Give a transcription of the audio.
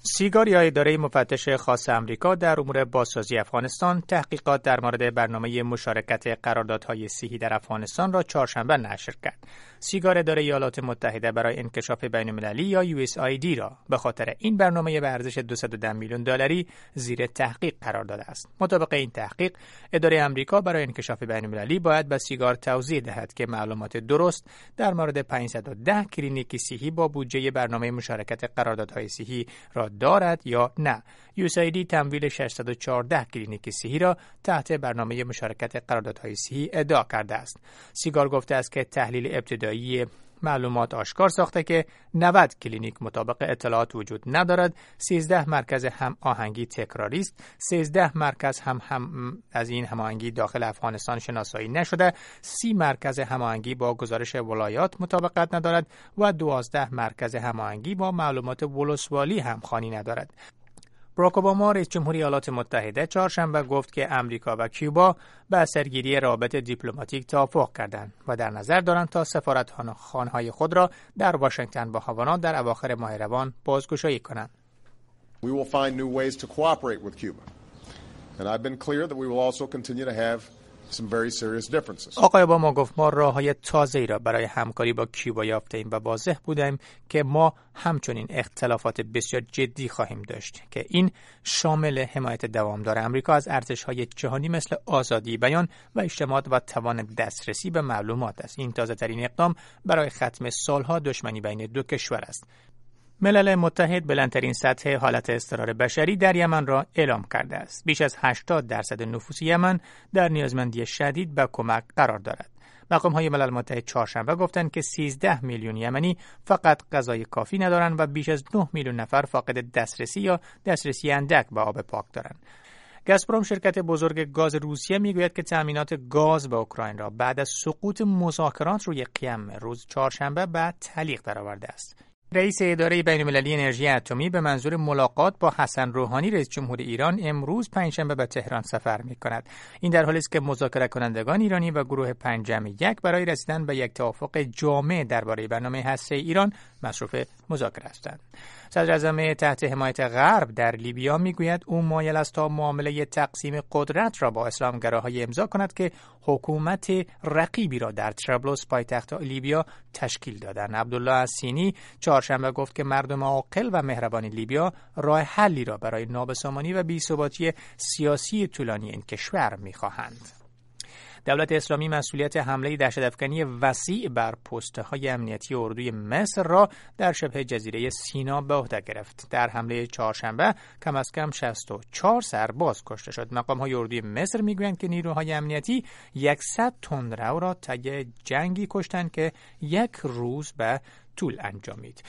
سیگار یا اداره مفتش خاص آمریکا در امور بازسازی افغانستان تحقیقات در مورد برنامه مشارکت قراردادهای صحی در افغانستان را چهارشنبه نشر کرد. سیگار اداره ایالات متحده برای انکشاف بین‌المللی یا USAID را به خاطر این برنامه به ارزش $210 میلیون زیر تحقیق قرار داده است. مطابق این تحقیق، اداره آمریکا برای انکشاف بین‌المللی باید به سیگار توضیح دهد که معلومات درست در مورد 510 کلینیک صحی با بودجه برنامه مشارکت قراردادهای صحی را دارد یا نه. USAID تمویل 614 کلینیک صحی را تحت برنامه مشارکت قراردادهای صحی ادعا کرده است. سیگار گفته است که تحلیل ابتدایی معلومات آشکار ساخته که 90 کلینیک مطابق اطلاعات وجود ندارد، 13 مرکز هم آهنگی تکراری است، 13 مرکز هم از این هماهنگی داخل افغانستان شناسایی نشده، 30 مرکز هماهنگی با گزارش ولایات مطابقت ندارد و 12 مرکز هماهنگی با معلومات ولسوالی همخوانی ندارد. باراک اوباما رئیس جمهوری ایالات متحده چهارشنبه گفت که امریکا و کوبا به اثرگیری روابط دیپلماتیک توافق کردند و در نظر دارند تا سفارتخانه‌های خود را در واشنگتن و هاوانا در اواخر ماه روان بازگشایی کنند. We will find new ways to cooperate with Cuba. And I've been clear that we will also continue to have some very serious differences. آقای اوباما گفت ما راه‌های تازه‌ای را برای همکاری با کوبا یافته‌ایم و واضح بودیم که ما همچنین اختلافات بسیار جدی خواهیم داشت که این شامل حمایت دوامدار امریکا از ارزش‌های جهانی مثل آزادی بیان و اجتماع و توان دسترسی به معلومات است. این تازه‌ترین اقدام برای ختم سالها دشمنی بین دو کشور است. ملل متحد بلندترین سطح حالت اضطرار بشری در یمن را اعلام کرده است. بیش از 80% نفوس یمن در نیازمندی شدید به کمک قرار دارد. مقام‌های ملل متحد چهارشنبه گفتند که 13 میلیون یمنی فقط غذای کافی ندارند و بیش از 9 میلیون نفر فاقد دسترسی یا دسترسی اندک به آب پاک دارند. گازپروم شرکت بزرگ گاز روسیه میگوید که تامینات گاز به اوکراین را بعد از سقوط مذاکرات روی قم روز چهارشنبه به تعلیق درآورده است. رئیس اداره بین‌المللی انرژی اتمی به منظور ملاقات با حسن روحانی رئیس جمهور ایران امروز پنجشنبه به تهران سفر می‌کند. این در حالی است که مذاکره کنندگان ایرانی و گروه 5+1 برای رسیدن به یک توافق جامع درباره برنامه هسته‌ای ایران مصروف مذاکره هستند. صدر اعظم تحت حمایت غرب در لیبیا میگوید او مایل است تا معامله تقسیم قدرت را با اسلامگراهای امضا کند که حکومت رقیبی را در طرابلس پایتخت لیبیا تشکیل دادند. عبدالله السینی چهارشنبه گفت که مردم عاقل و مهربان لیبیا راه حلی را برای نابسامانی و بی‌ثباتی سیاسی طولانی این کشور می‌خواهند. دولت اسلامی مسئولیت حمله دهشت‌افکنی وسیع بر پست‌های امنیتی اردوی مصر را در شبه جزیره سینا به عهده گرفت. در حمله چهارشنبه کم از کم 64 سرباز کشته شد. مقام‌های اردوی مصر میگویند که نیروهای امنیتی 100 تندرو را طی جنگی کشتند که یک روز به طول انجامید.